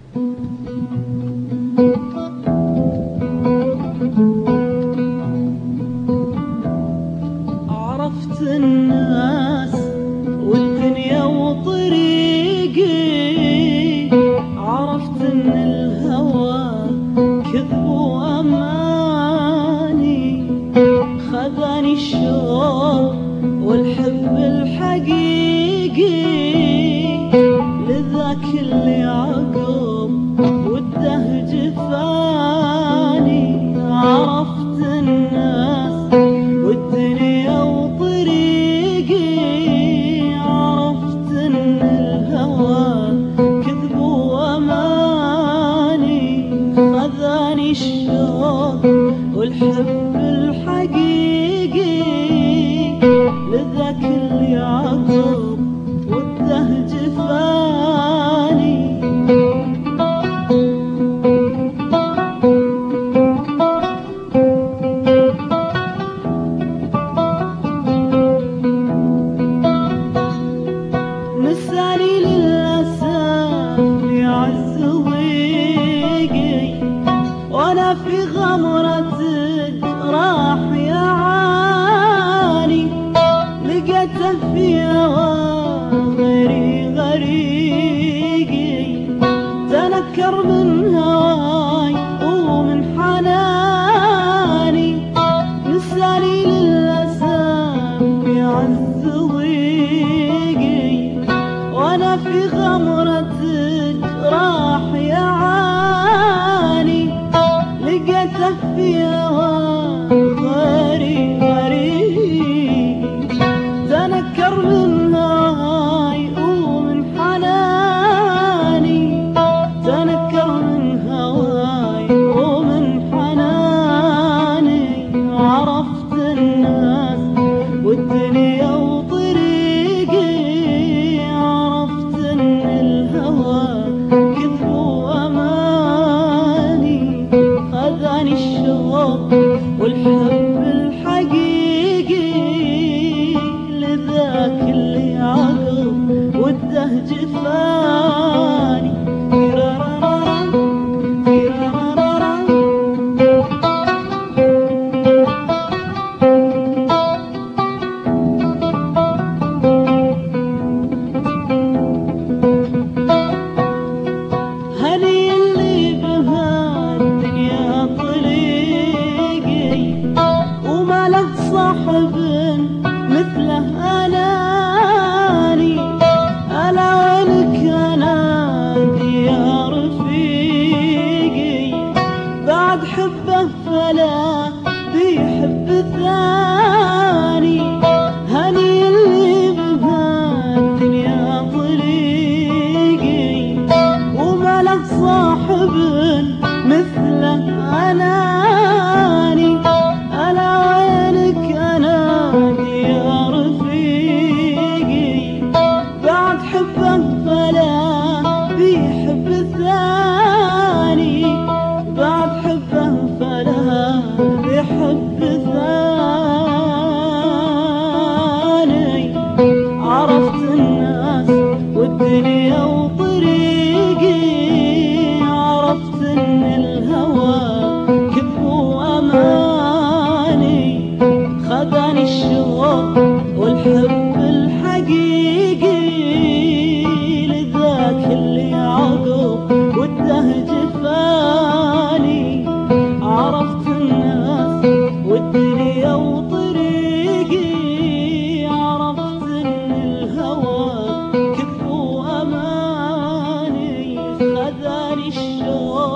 عرفت الناس والدنيا وطريقي، عرفت ان الهوى كذب واماني، خذاني الشوق والحب الحقيقي لذاك اللي عقب وده جفاني. عرفت الناس والدنيا وطريقي، عرفت ان الهوى كذب واماني، خذاني الشوق والحب الحقيقي لذاك اللي عقب وده جفاني. نساني للأسف يعز ضيقي، وانا في غمرتك راح يعاني، لقيته في غيري غريقي، تنكر من هواي ومن حناني. نساني للأسف يعز ضيقي، وانا في غمرتك راح يعاني، لقيته في غيري غريب، تنكر من هواي ومن حناني، تنكر من هواي ومن حناني. عرفت الناس والدنيا وطريقي، عرفت ان الهوى كذب واماني، خذاني الشوق والحب الحقيقي لذاك اللي عقب وده جفاني. هني اللي بهالدنيا طريقي، وما له صاحب مثله أناني. ألا وينك أنادي يا رفيقي، بعد حبه فلا بيحب ثاني. هني اللي بهالدنيا طريقي، وما له صاحب مثله أناني. ألا وينك أنادي يا رفيقي، بعد حبه فلا بيحب ثاني، بعد حبه فلا بيحب ثاني. عرفت الناس والدنيا وطريقي، عرفت ان الهوى كذب واماني، خذاني الشوق والحب الحقيقي لذاك اللي عقب وده جفاني. عرفت الناس والدنيا وطريقي، عرفت ان الهوى كذب واماني، خذاني الشوق